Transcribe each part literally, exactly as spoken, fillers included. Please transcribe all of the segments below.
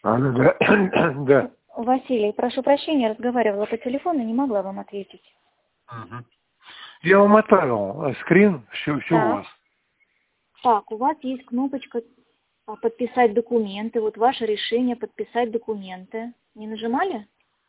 Алло, да. Да. Василий, прошу прощения, разговаривала по телефону, не могла вам ответить. Мгм. Я вам отправил э, скрин, все, все у Так, вас. так, у вас есть кнопочка а, «Подписать документы». Вот ваше решение «Подписать документы». Не нажимали?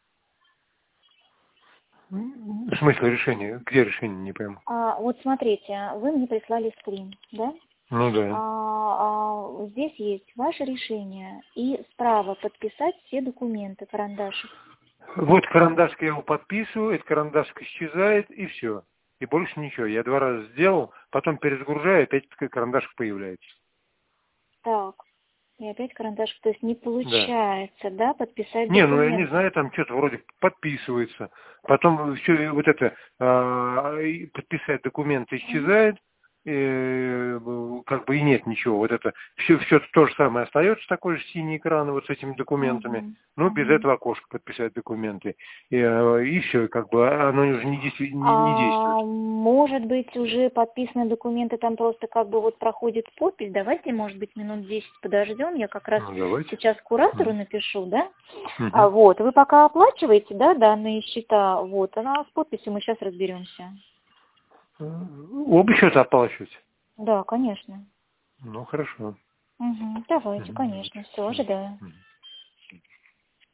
М, В смысле решение? Где решение, не пойму. А, вот смотрите, вы мне прислали скрин, да? Ну да. А, а, здесь есть ваше решение и справа «Подписать все документы», карандашик. Вот карандашка я его подписываю, эта карандашка исчезает, и все. И больше ничего. Я два раза сделал, потом перезагружаю, опять такая карандашка появляется. Так, и опять карандашик, то есть не Да. получается, да, подписать Не, ну я не документы. знаю, там что-то вроде подписывается. Потом все вот это а, и подписать документы Мгм. исчезает, э, как бы и нет ничего. Вот это все, все то же самое остается, такой же синий экран вот с этими документами, Мгм. но без Мгм. этого окошка подписать документы. И, э, и все, как бы оно уже не, действи- не, не действует. А может быть, уже подписаны документы, там просто как бы вот проходит подпись. Давайте, может быть, минут десять подождем. Я как раз Ну, давайте. сейчас куратору Мгм. напишу, да? А Мгм. вот, вы пока оплачиваете, да, данные счета, вот, а с подписью мы сейчас разберемся. Э, Оба счета оплачивать. Да, конечно. Ну, хорошо. Угу. Давайте, Мгм, давайте. конечно, все, Мгм. ожидаю. Мгм.